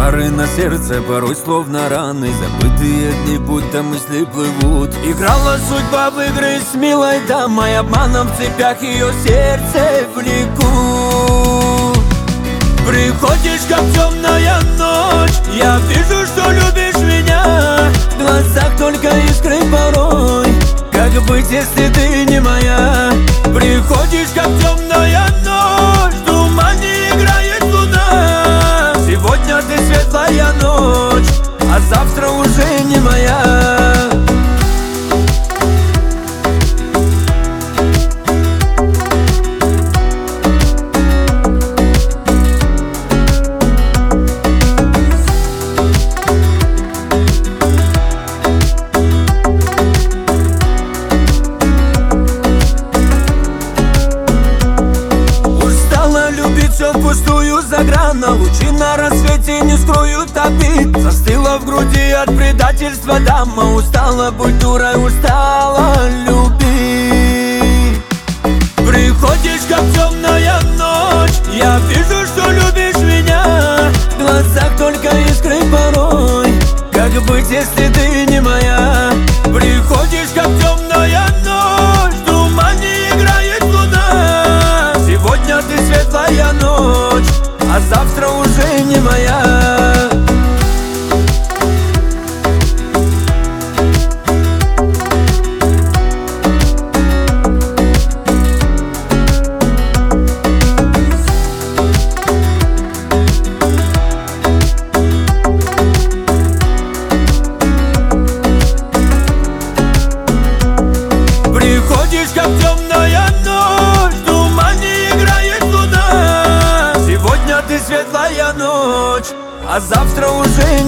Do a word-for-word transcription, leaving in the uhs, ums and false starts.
Чары на сердце, порой словно раны, забытые дни, будто мысли плывут. Играла судьба в игры с милой дамой, обманом в цепях ее сердце влеку. Приходишь, как темная ночь, я вижу, что любишь меня. В глазах только искры порой, как быть, если ты не моя? Приходишь, как темная ночь, в тумане играет луна. Сегодня ты светлая ночь, а завтра уже не моя. Все впустую заграна, лучи на рассвете не скроют обид. Застыла в груди от предательства дама, устала быть дурой, устала любить. Приходишь, как темная ночь, я вижу, что любишь меня. В глазах только искры порой, как быть, если ты не моя? Приходишь, как темная ночь, в тумане играет луна. Сегодня ты светлая ночь, а завтра уже не моя. Приходишь, как темная ночь, в тумане играет луна. Сегодня ты светлая ночь, а завтра уже